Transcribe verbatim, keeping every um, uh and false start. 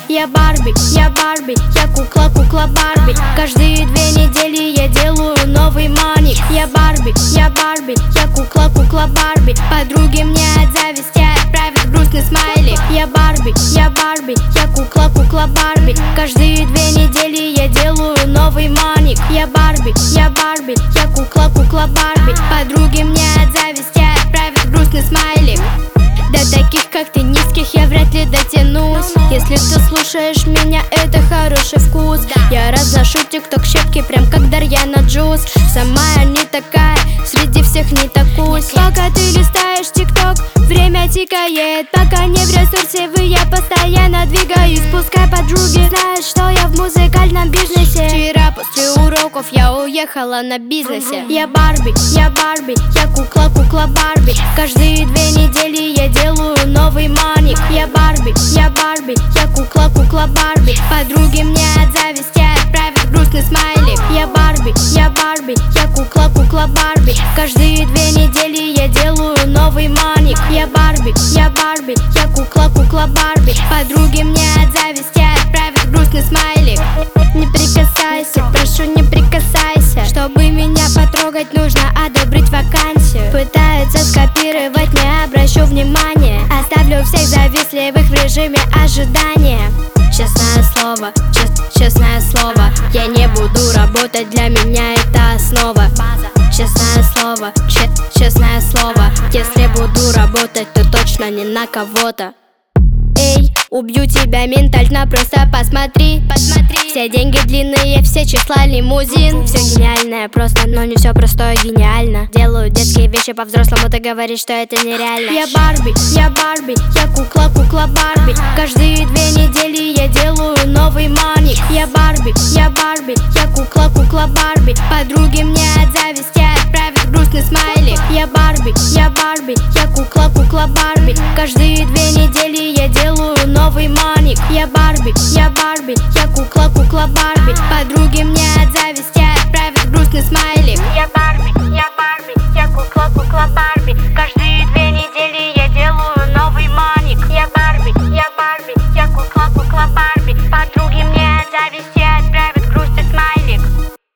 Я Барби, я Барби, я кукла, кукла Барби. Каждые две недели я делаю новый маник. Я Барби, я Барби, я кукла, кукла Барби. Подруги мне от зависти отправят грустный смайлик. Я Барби, я Барби, я кукла, кукла Барби. Каждые две недели я делаю новый маник. Я Барби, я Барби, я кукла, кукла Барби. Подруги мне от зависти отправят грустный смайлик. До таких, как ты, низких я вряд ли дотянусь. Если ты слушаешь меня, это хороший вкус. Я разношу тикток щепки, прям как Дарьяна Джуз. Сама я не такая, среди всех не такусь. Пока ты листаешь тикток, время тикает. Пока не в ресурсе вы, я постоянно двигаюсь. Пускай подруги знают, что я в музыкальном бизнесе. Вчера после уроков я уехала на бизнесе. Я Барби, я Барби, я кукла, кукла Барби. Каждые две недели я делаю новый маник. Я Барби, я Барби, я кукла, кукла Барби. Подруги мне от зависти отправят грустный смайлик. Я Барби, я Барби, я кукла, кукла Барби. Каждые две недели я делаю новый маник. Я Барби, я Барби, я кукла, кукла Барби. Подруги мне от зависти отправят грустный смайлик. Не прикасайся, прошу, не прикасайся. Чтобы меня потрогать, нужно одобрить вакансию. Пытаются скопировать, не обращу внимания. Оставлю всех завистливых в режиме ожидания. Честное слово, чест, честное слово, я не буду работать, для меня это основа. Честное слово, чест, честное слово, если буду работать, то точно не на кого-то. Эй, убью тебя ментально, просто посмотри, посмотри. Все деньги длинные, все числа лимузин. Все гениальное просто, но не все простое гениально. Делаю детские вещи по-взрослому, ты говоришь, что это нереально. Я Барби, я Барби, я кукла, кукла Барби. Каждые две недели я делаю новый маник. Я Барби, я Барби, я кукла, кукла Барби. Подруги мне от зависти отправят грустный смайлик. Я Барби, я Барби, я кукла, кукла Барби. Каждые две недели я делаю новый маник. Я Барби, я Барби, я кукла, кукла Барби. Подруги мне от зависти отправят грустный смайлик. Я Барби, я Барби.